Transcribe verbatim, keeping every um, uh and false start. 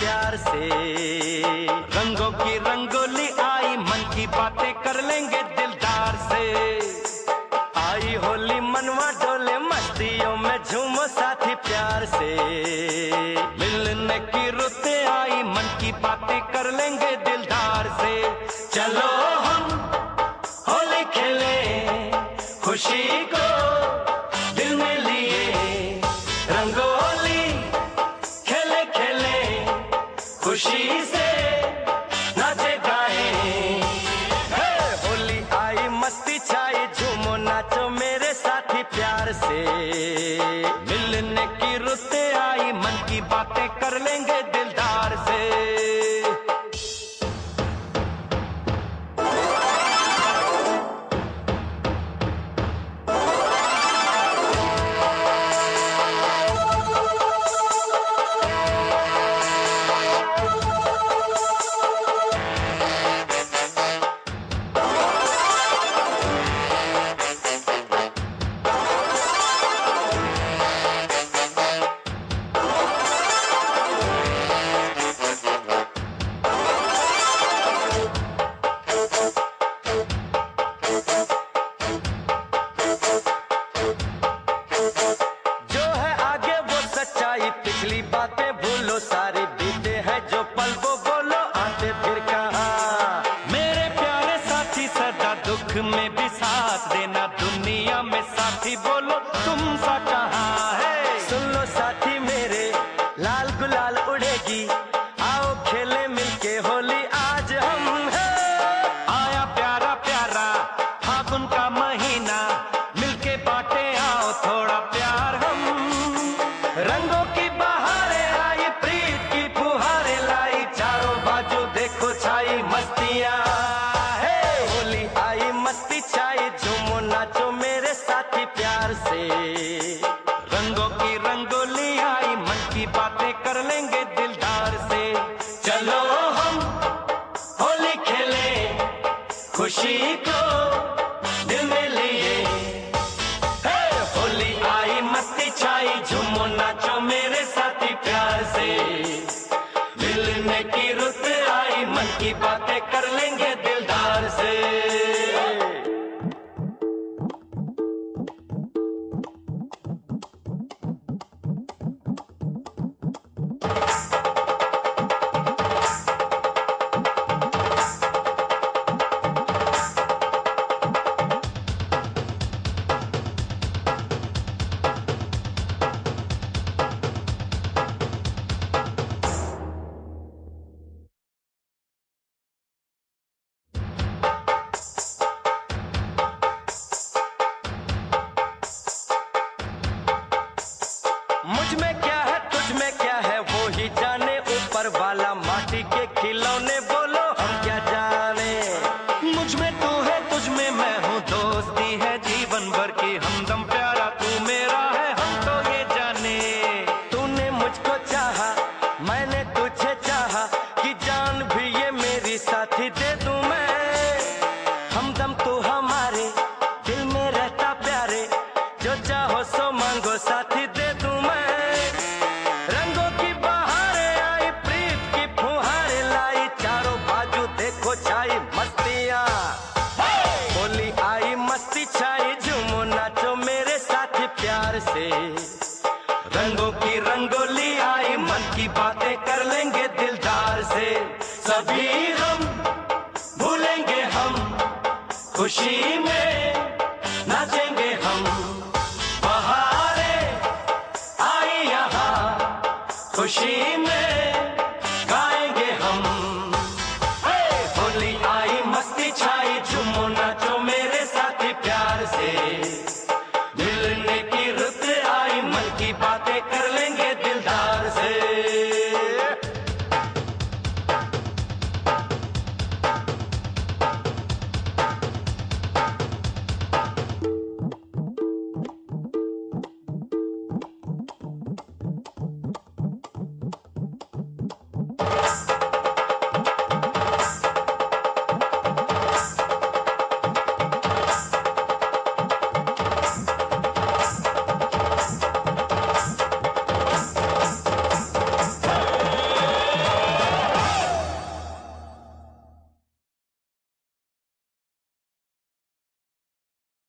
प्यार से। रंगों की रंगोली आई, मन की बातें कर लेंगे दिलदार से। आई होली मनवा डोले, मस्तियों में झूमो साथी प्यार से। मिलने की रुते आई, मन की बातें कर लेंगे दिलदार से। चलो हम होली खेले, खुशी को दिल में लिए, रंगोली खेले खेले खुशी से नाचे गाए। होली आई मस्ती छाई, झूमो नाचो मेरे साथी प्यार से। मिलने की रुते आई, मन की बातें कर लेंगे दिलदार से। पिछली बातें भूलो, सारी बीते हैं जो पल वो बोलो, आते फिर कहाँ। मेरे प्यारे साथी सदा दुख में भी साथ देना, दुनिया में साथी बोलो तुम सा कहाँ है। सुन लो साथी मेरे, लाल गुलाल उड़ेगी, आओ खेले मिलके होली आज हम है। आया प्यारा प्यारा फागुन का महीना, मिलके बांटे आओ थोड़ा प्यार हम। रंगों की बहारें आई, प्रीत की फुहारें लाई, चारों बाजू देखो छाई मस्तियाँ है। होली आई मस्ती छाई, झूमो नाचो मेरे साथी प्यार से। रंगों की रंगोली आई, मन की बातें कर लेंगे दिलदार से। चलो हम होली खेले, खुशी को दिल में लिए। होली आई मस्ती छाई, झूमो नाचो मेरे साथी प्यार से। मिलने की रुत आई, मन की बातें कर लेंगे दिलदार से। मुझ में क्या है तुझ में क्या है वो ही जाने, ऊपर वाला माटी के खिलौने बोलो हम क्या जाने। मुझ में तू है तुझ में मैं हूँ, दोस्ती है जीवन भर की हमदम, प्यारा तू मेरा है हम तो ये जाने। तूने मुझको चाहा मैंने तुझे चाहा, कि जान भी ये मेरी साथी दे दूं मैं। हमदम तू हमारे दिल में रहता प्यारे, जो चाहो सो मांगो साथी दे दूं मैं। रंगों की बहारें आई, प्रीत की फुहारें लाई, चारों बाजू देखो छाई मस्तियाँ। होली आई मस्ती छाई, झूमो नाचो मेरे साथी प्यार से। रंगों की रंगोली आई, मन की बातें कर लेंगे दिलदार से। सभी हम भूलेंगे हम, खुशी में नाचेंगे हम। बहारें आई यहाँ खुशी